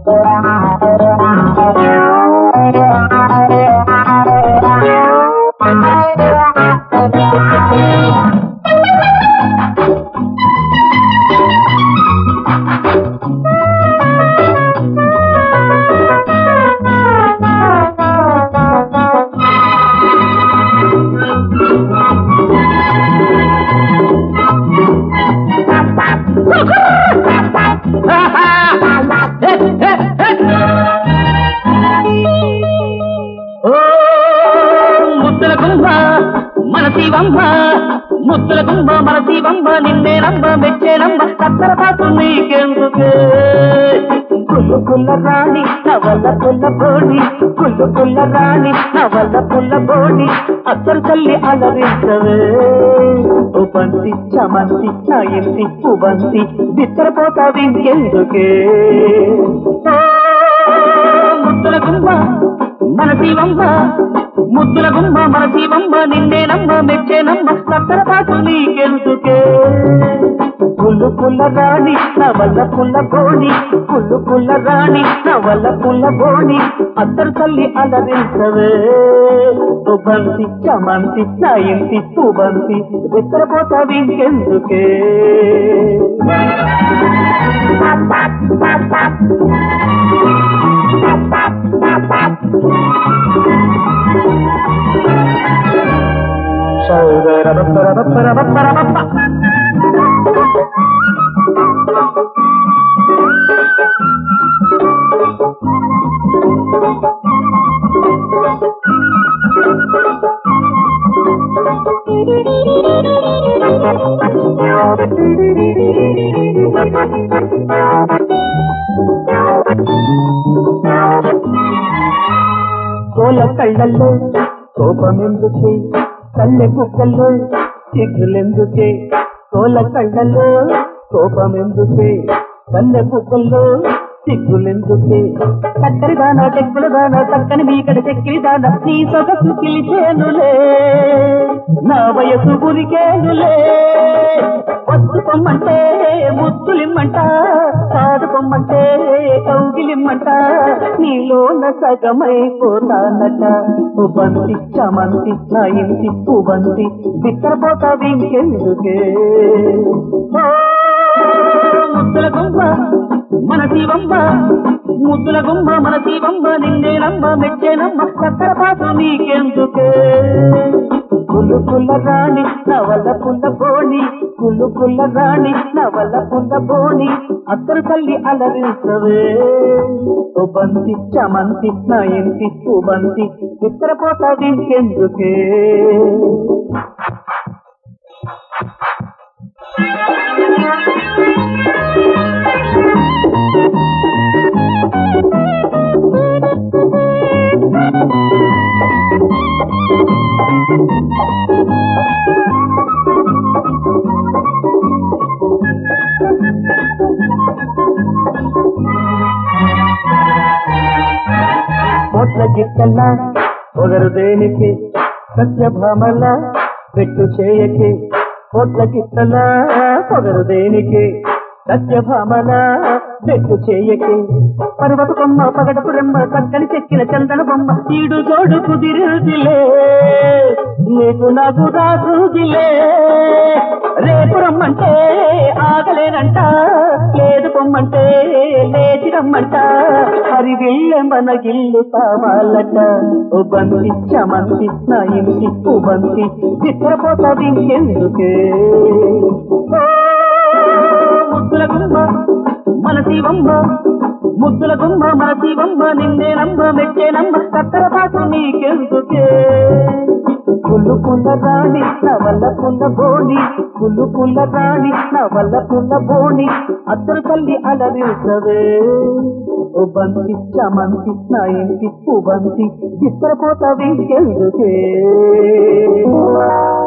ముద్దుల గుమ్మ మన శివమ్మ నిన్నే నమ్మ మెచ్చే నమ్మ కత్తర పాటు నీకెందుకే కుల్లు కుల్ల రాణి నవల్ల పుల్ల బోడి కుల్లు కుల్ల రాణి నవల్ల పుల్ల బోడి అత్తరు తల్లి అలరించవే ఓ బంతి చమంతి నా ఇంటి పుబంతి బిత్తరపోతాది ఇంకెందుకే ముద్దుల గుమ్మ మన శివమ్మ ముద్దుల గుమ్మ మన శివమ్మ నిన్నే నమ్మ మెచ్చే నమ్మ కత్తర పాటు నీకెందుకే కుల్లు పుల్ల రాణి నవల్ల పుల్ల బోడి కుల్లు పుల్ల రాణి నవల్ల పుల్ల బోడి అత్తరు తల్లి అలరించవే ఓ బంతి చమంతి నా ఇంటి పుబంతి బిత్తరపోతాది ఇంకెందుకే కోల కళ్ళల్లో కోపమెందుకే కళ్ళె కుక్కల్లో సిగ్గులెందుకే కోల కళ్ళల్లో కోపమెందుకే కళ్ళె కుక్కల్లో సిగ్గులెందుకే చక్కరి దానా చెక్కుల దానా చక్కని మీకడ చెక్కిరి దానా నీ సొగసు పిలిచేనులే నా వయసు గురికేనులే వద్దు పొమ్మంటే ముద్దులిమ్మంట కాదు పొమ్మంటే కౌగిలిమ్మంట నీలోన సగమైపోతానట పుబంతి చమంతి నా ఇంటి పుబంతి బిత్తరపోతాది ఇంకెందుకే ముద్దుల గుమ్మ మన శివమ్మ ముద్దుల గుమ్మ మన శివమ్మ నిన్నే నమ్మ మెచ్చే నమ్మ కత్తర పాటు నీకెందుకే కుల్లు కుల్ల రాణి నవల్ల పుల్ల బోణి కుల్లు కుల్ల రాణి నవల్ల పుల్ల బోణి అత్తరు తల్లి అలరించవే ఓ బంతి చమంతి నా ఇంటి పుబంతి బిత్తరపోతాది ఇంకెందుకే కోట్ల గిట్టల్లా పొగరు దేనికి సత్యభామల పెట్టు చేయకి కోట్ల గిట్టలా పొగరు దేనికి సత్యభామల పెట్టు చేయకి పర్వత బొమ్మ పగడపు రెమ్మ చక్కని చెక్కిన చందన బొమ్మ ఈడు జోడు కుదిరుదిలే నీకు నాకు రాసుదిలే రేపు రమ్మంటే ఆగలేనంట లేదు పొమ్మంటే లేచి రమ్మంట హరి వెళ్ళే మన గిల్లు కావాలట ఓ బంతి చమంతి నా ఇంటి పుబంతి బిత్తరపోతాది ఇంకెందుకే ముద్దుల గుమ్మ మన శివమ్మ ముద్దుల గుమ్మ మన శివమ్మ నిన్నే నమ్మ మెచ్చే నమ్మ కత్తర పాటు నీకెందుకే కుల్లు కుల్ల రాణి నవల్ల పుల్ల బోణి కుల్లు కుల్ల రాణి నవల్ల పుల్ల బోణి అత్తరు తల్లి అలరించవే ఓ బంతి చమంతి నా ఇంటి పుబంతి బిత్తరపోతాది ఇంకెందుకే